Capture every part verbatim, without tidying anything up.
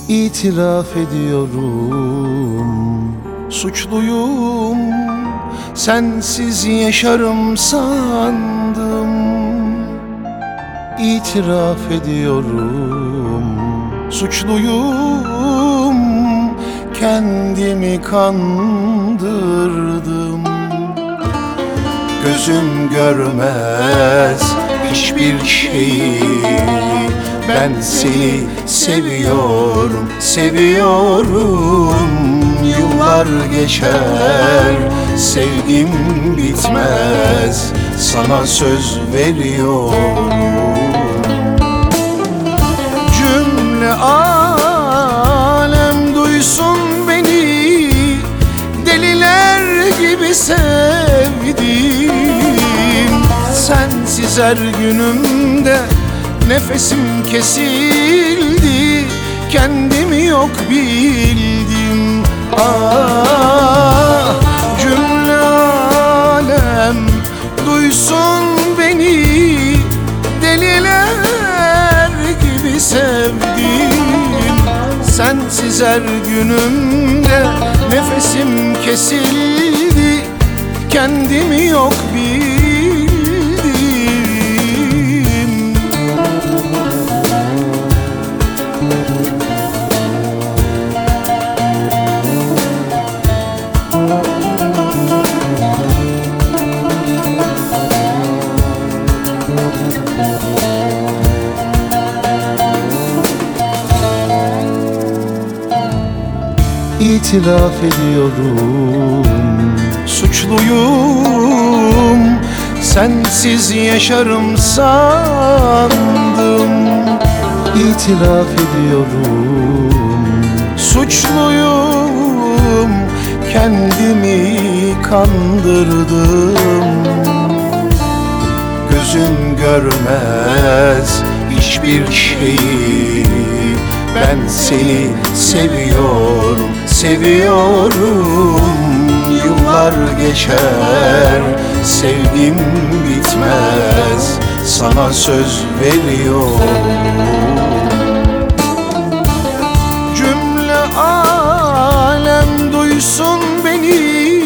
İtiraf ediyorum, suçluyum. Sensiz yaşarım sandım. İtiraf ediyorum, suçluyum. Kendimi kandırdım. Gözüm görmez hiçbir şeyi. Ben seni seviyorum, seviyorum. Yıllar geçer, sevgim bitmez. Sana söz veriyorum. Cümle alem duysun beni, deliler gibi sevdim. Sensiz her günümde nefesim kesildi. Kendimi yok bildim. Ah, cümle alem duysun beni, deliler gibi sevdim. Sensiz her günümde nefesim kesildi. Kendimi yok bildim. İtiraf ediyorum, suçluyum. Sensiz yaşarım sandım. İtiraf ediyorum, suçluyum. Kendimi kandırdım. Gözüm görmez hiçbir şeyi. Ben seni seviyorum, seviyorum. Yıllar geçer, sevgim bitmez. Sana söz veriyorum. Cümle alem duysun beni,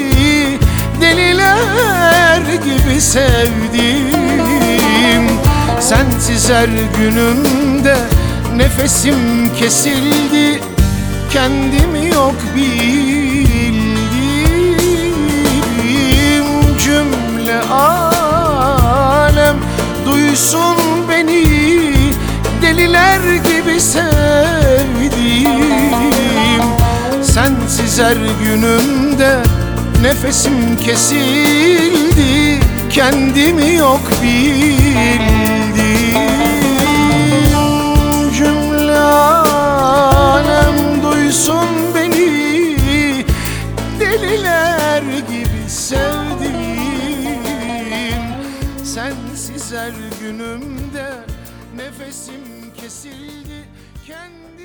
deliler gibi sevdim. Sensiz her günümde nefesim kesildi. Kendimi yok bildim. Cümle alem duysun beni, deliler gibi sevdim. Sensiz her günümde nefesim kesildi. Kendimi yok bildim. Deliler gibi sevdim. Sensiz her günümde nefesim kesildi. Kendi